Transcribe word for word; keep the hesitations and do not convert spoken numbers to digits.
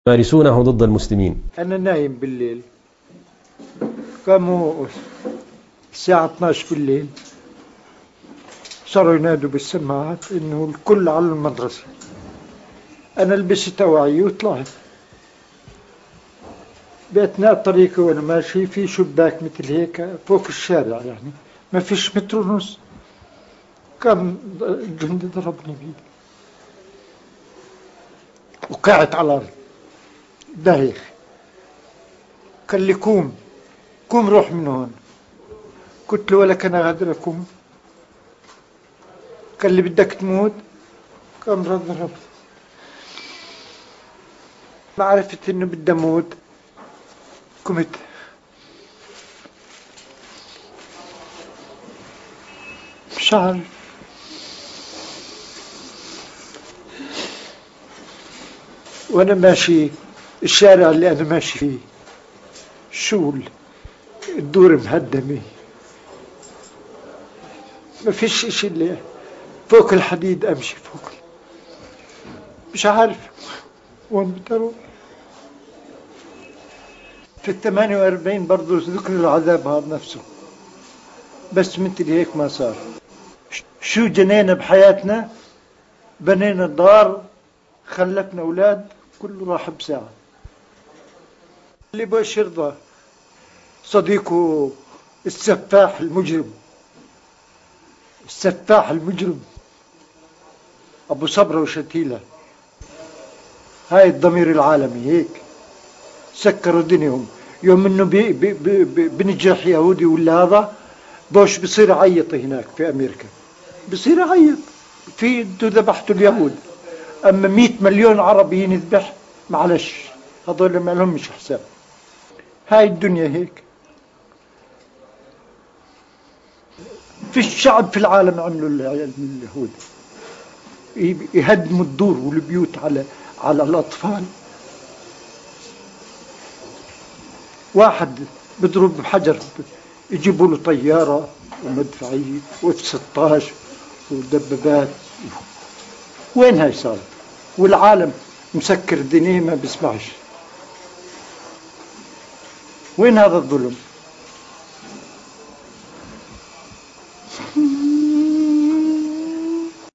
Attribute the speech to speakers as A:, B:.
A: يمارسونه ضد المسلمين.
B: أنا نايم بالليل، قاموا الساعة اثناشر بالليل صاروا ينادوا بالسماعات إنه الكل على المدرسة. أنا لبست توعي وطلعت. بأثناء الطريق وأنا ماشي في شباك مثل هيك فوق الشارع، يعني ما فيش متر ونص، كان الجندي ضربني بيه وقعت على الأرض دايخ. قال لي قوم قوم روح من هون. قلت له ولك أنا قادر أقوم. قال لي بدك تموت. قام ضرب. ما عرفت إنه بدي أموت، قمت مش عارف. وأنا ماشي الشارع اللي أنا ماشي فيه شول، الدور مهدمة، ما فيش إشي اللي فوق الحديد أمشي فوق، مش عارف وين بدي أروح. في الثمانية وأربعين برضو ذكر العذاب هذا نفسه، بس مثل هيك ما صار. شو جنينا بحياتنا؟ بنينا دار، خلفنا أولاد، كله راح بساعة. اللي باش يرضى صديقه السفاح المجرم، السفاح المجرم أبو صبرة وشتيلة، هاي الضمير العالمي هيك سكروا دنيهم. يوم انه بي بي بي بنجح يهودي ولا هذا بوش بصير عيط هناك في امريكا، بصير عيط في انتوا ذبحتوا اليهود. اما مئة مليون عربي ينذبح معلش هذول ما لهمش حساب. هاي الدنيا هيك. في الشعب في العالم عملوا اليهود يهدموا الدور والبيوت على على الاطفال. واحد بضرب بحجر يجيبوا له طيارة ومدفعية واف ستاشر ودبابات. وين هاي صارت؟ والعالم مسكر الدنيا ما بيسمعش. وين هذا الظلم؟